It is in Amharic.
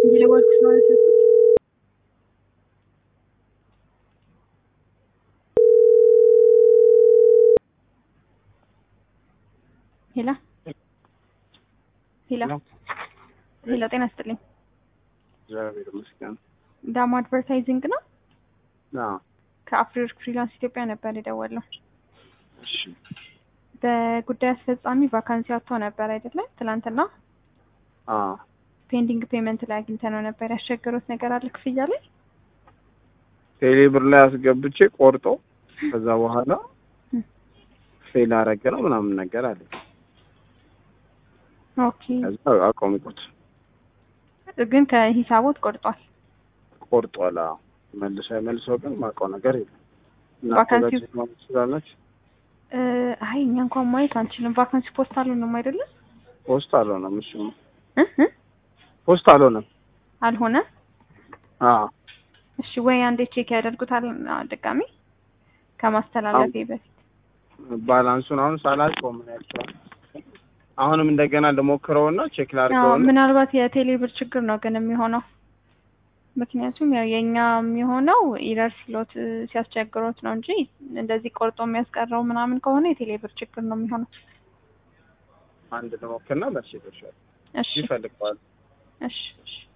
እየደወልኩ ስለሆነ ስልኩ ሄላ ሄላ ሄላ ጤና ይስጥልኝ። እግዚአብሔር ይመስገን። ዳማ አድቨርታይዚንግ ነው። አዎ ከአፍሪወርክ ፍሪላንስ ኢትዮጵያ ነበር የደወለው። እሺ በጉዳይ አስፈጻሚ ቫካንሲ አጥቶ ነበር አይደለ? ትናንትና አዎ ፔንዲንግ ፔመንት ላይ አግኝተነው ነበር። ያስቸገሩት ነገር አለ ክፍያ ላይ? ቴሌ ብር ላይ አስገብቼ ቆርጦ ከዛ በኋላ ፌል አደረገ ነው ምናምን ነገር አለ። ኦኬ ከዛ አቆምኩት። ግን ከሂሳቦት ቆርጧል። አዎ መልሶ ግን ማውቀው ነገር የለም። ቫካንሲ ስላለች አይ እኛ እንኳን ማየት አንችልም። ቫካንሲ ፖስት አልሆነም አይደለም? ፖስት አልሆነም። እሺ ፖስት አልሆነ። አዎ እሺ ወይ አንዴ ቼክ ያደርጉታል ድጋሚ ከማስተላለፌ በፊት ባላንሱን አሁን ሳላውቀው ምን ያክል አሁንም እንደገና ልሞክረውና ቼክ ላድርገውና ምናልባት የቴሌ ብር ችግር ነው ግን የሚሆነው። ምክንያቱም ያው የኛ የሚሆነው ኢረር ስሎት ሲያስቸግሮት ነው እንጂ እንደዚህ ቆርጦ የሚያስቀረው ምናምን ከሆነ የቴሌ ብር ችግር ነው የሚሆነው። አንድ ልሞክርና መልሼ እደርሻለሁ። እሺ ይፈልጋል። እሺ